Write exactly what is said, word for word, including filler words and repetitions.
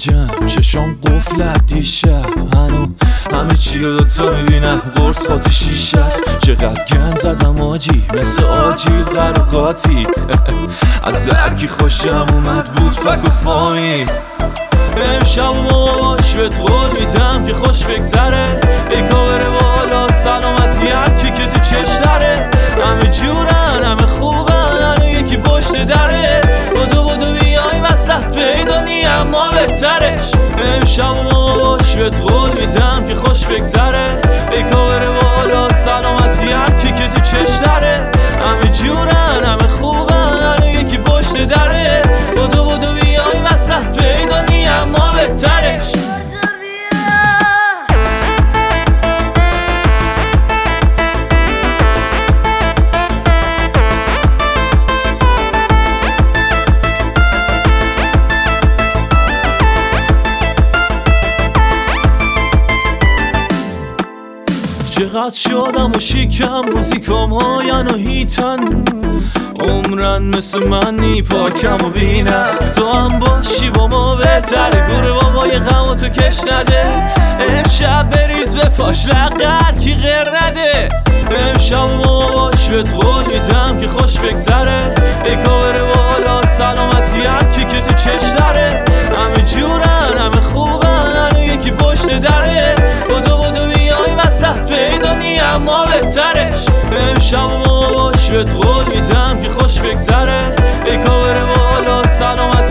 گنجم چشام قفلت دیشب هنو همه چی رو دوتا میبینم قرص خاطی شیشه است. چقدر گند زدم آجی مثل آجیل قرقاتی از درکی خوشم اومد بود فک و فامیل. امشب باش بهت قول میدم که خوش بگذره ای کاور بالا سلامتی هرکی که تو چش داره. همه جورن همه خوبن و یکی پشت دره. بدو بدو بیای وسط پیدا نی اما بهترش. امشب باش بهت قول میدم که خوش بگذره ای کاور بالا سلامتی هرکی که تو چش داره. همه جورن همه خوبن و یکی پشت دره. بدو بدو بیای وسط پیدا نی اما بهترش. چقدر شدم و شیکم موزیکام هاین و هیتن عمرن مثل منی پاکم و بینست. تو هم باشی با ما بهتره گوره بابای غم تو کش نده. امشب بریز به پاش لقر کی غیر نده. امشب باش بهت قول میدم که خوش بگذره ای کاور بالا سلامتی هرکی که تو چش داره. همه جورن همه خوبن و یکی پشت دره. بدو بدو بیای وسط پیدا نی اما بهترش. امشب باش بهت قول میدم که خوش بگذره ای کاور بالا سلامتی